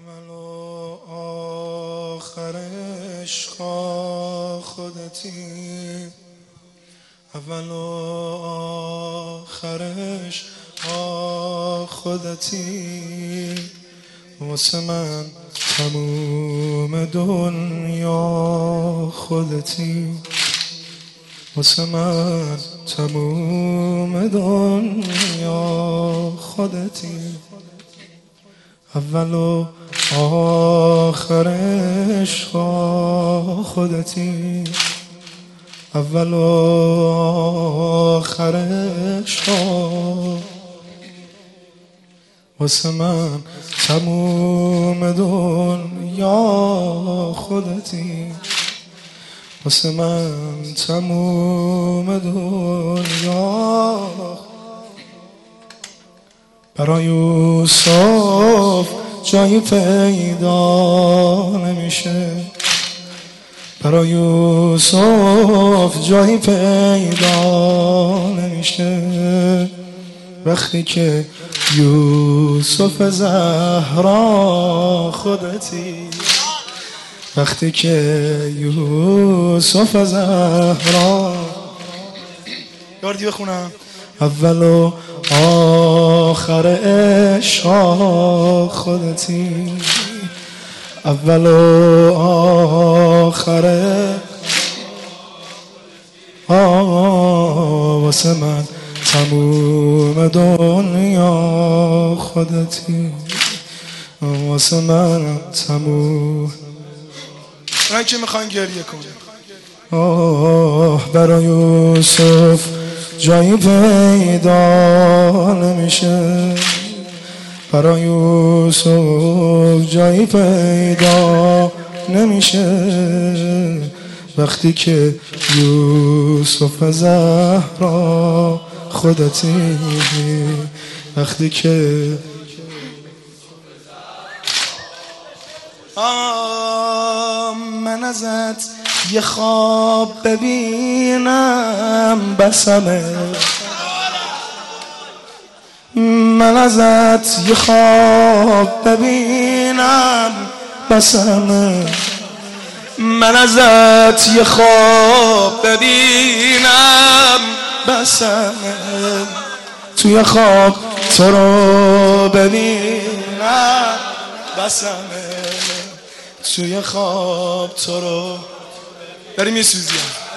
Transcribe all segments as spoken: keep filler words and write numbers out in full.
اول و آخرش خودتی، اول و آخرش خودتی، واسه من تموم دنیا خودتی، واسه من تموم دنیا خودتی، اول و آخرش خودتی، اول و آخرش واسه من تموم دنیا خودتی، واسه من تموم دنیا. برای یوسف جایی پیدا نمیشه، برای یوسف جایی پیدا نمیشه، وقتی که یوسف زهرا خودتی، وقتی که یوسف زهرا. یاردی بخونم. اول و آخر عشق خودتی، اول و آخر واسه من تموم دنیا خودتی، واسه من تموم. من که میخوان گریه کنم. آه برای یوسف جایی پیدا نمیشه، برای یوسف جایی پیدا نمیشه، وقتی که یوسف زهرا خودتی، وقتی که آه من ازت یه خواب ببینم بسمه، من ازت یه خواب ببینم بسمه، من ازت یه خواب ببینم بسمه، توی خواب تو رو ببینم بسمه، توی خواب تو رو. بریم یه سوزیم.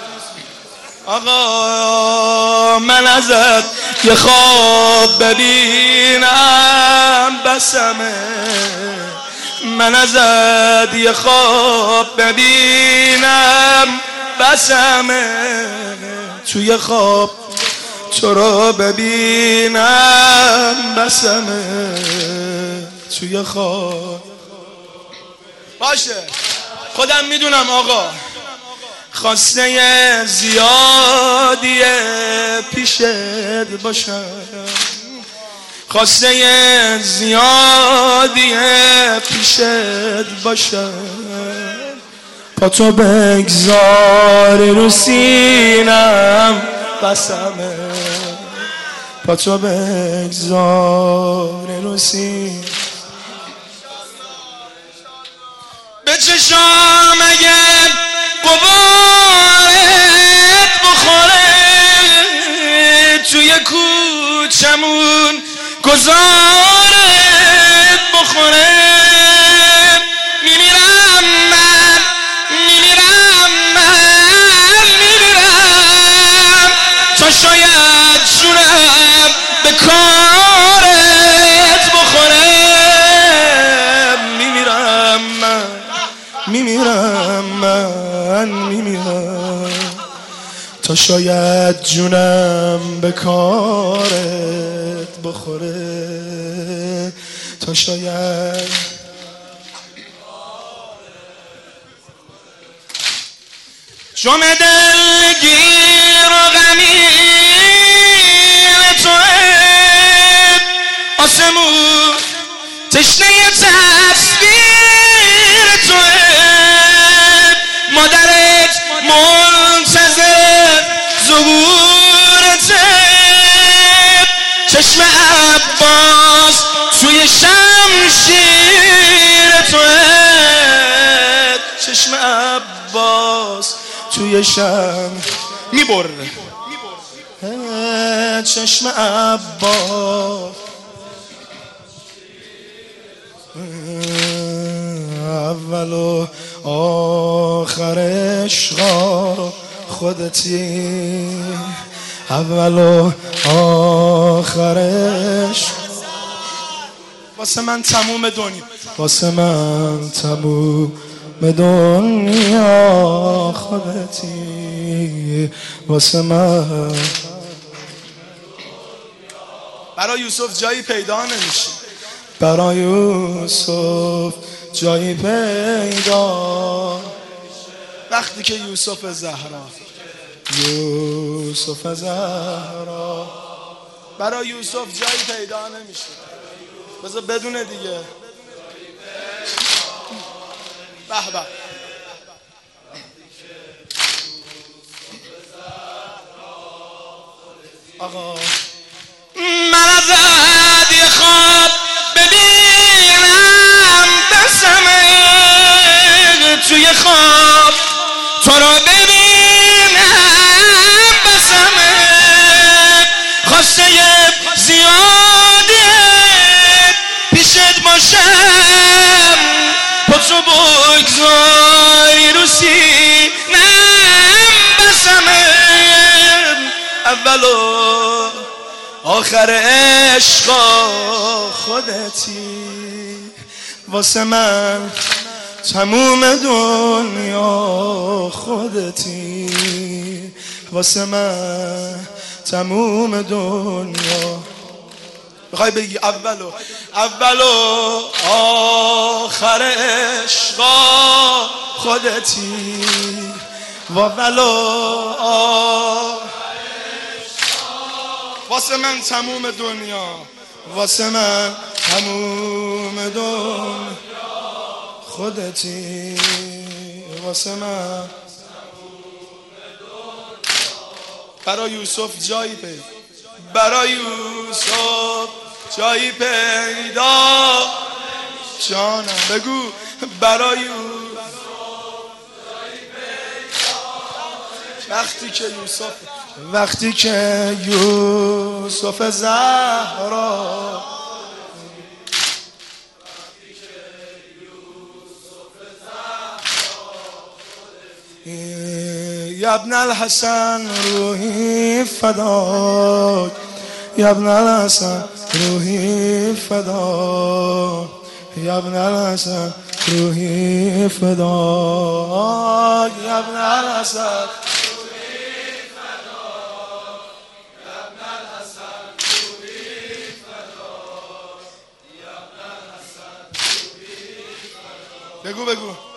آقا من ازت یه خواب ببینم بسمه، من ازت یه خواب ببینم بسمه، توی خواب تو رو ببینم بسمه، توی خواب. باشه خودم میدونم آقا خواسته زیادیه پیشت باشم، خواسته زیادیه پیشت باشم، پا تو بگذاری رو سینم بسمه، پا تو بگذاری رو سینم به چشام اگر قبارت بخوره، توی کوچمون گذارت بخوره، میمیرم من میمیرم من میمیرم تا شاید جونم به کارت بخوره، میمیرم من میمیرم من میمیرم تا شاید جونم به کارت بخوره، تا شاید. جمع دلگیر و غمین توه، آسمون تشنه تصویر توه، مادرت منتظر ظهورته، چشم عباس توی شمشیر عباس توی شم میبره چشم عباس اول و آخر عشقا خودتی اول و آخر عشق واسه من تموم دنیا واسه من تموم دنیا خودتی واسه من برای یوسف جایی پیدا نمیشه برای یوسف جایی پیدا وقتی که یوسف زهرا یوسف زهرا برای یوسف جایی پیدا نمیشه بذار بدونه دیگه به به آقا من ازت یه خواب ببینم بسمه توی خواب تو رو ببینم بسمه خواسته زیاده پیشت باشم پتو بگذاری رو سینم بسمه اول و آخر عشقا خودتی واسه من تموم دنیا خودتی واسه من تموم دنیا میخوای بگی اول و اول و آخر عشقا خودتی و اول و واسه من تموم دنیا واسه من تموم دنیا خودتی واسه من برای یوسف جایی پیدا برای یوسف جایی پیدا جانم بگو برای یوسف وقتی که یوسف وقتی که یوسف زهرا یا ابن الحسن روحی فداک یا ابن الحسن روحی فداک یا ابن الحسن روحی فداک یا ابن الحسن بگو بگو